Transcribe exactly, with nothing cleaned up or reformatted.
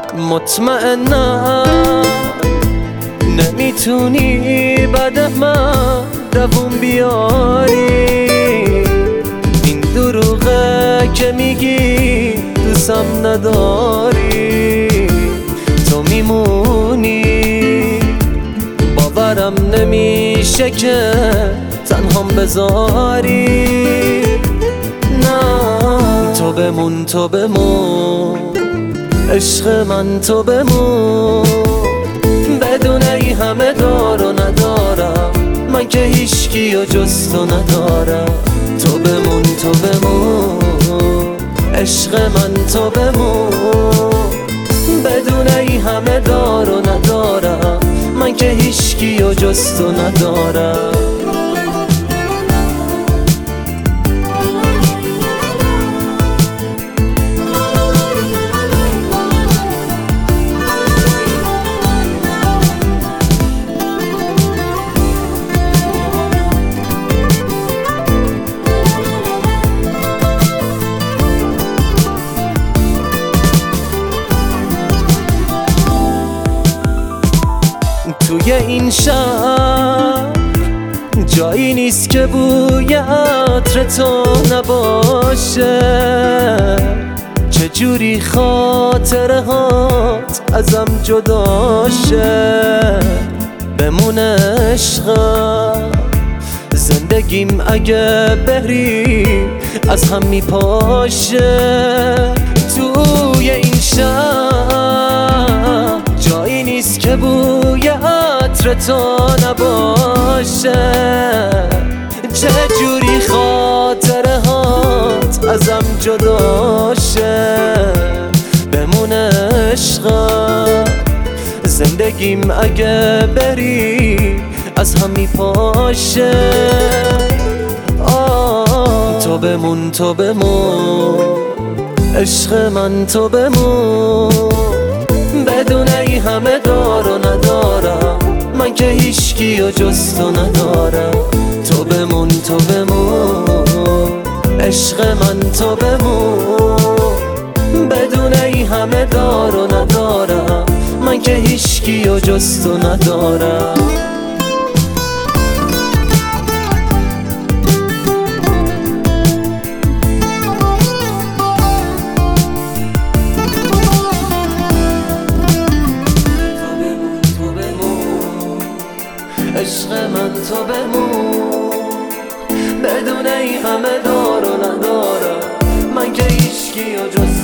مطمئنم نمیتونی بعد من دووم بیاری. این دروغه که میگی دوستم نداری، تو میمونی. باورم نمیشه که تنهام بذاری. نه تو بمون، تو بمون عشق من، تو بمون. بدون ای همه دار و ندارم، من که هیچکی و جز تو ندارم. تو بمون، تو بمون عشق من، تو بمون. بدون ای همه دار و ندارم، من که هیچکی و جز تو ندارم. توی این شهر جایی نیست که بوی عطر تو نباشه. چجوری خاطره هات ازم جداشه. بمونه عشقم، زندگیم اگه بری از هم میپاشه. توی این شهر جایی نیست که بوی عطر تو نباشه. چجوری خاطره هات ازم جداشه. بمونه عشقم، زندگیم اگه بری از هم میپاشه. آه تو بمون، تو بمون عشق من، تو بمون. بدون ای همه دار و ندارم، من که هیچکی و جز تو ندارم. تو بمون، تو بمون عشق من، تو بمون. بدون ای همه دار و ندارم، من که هیچکی و جز تو ندارم. عشق من، تو بمون. بدون ای همه دار و ندارم، من که هیچکی و جز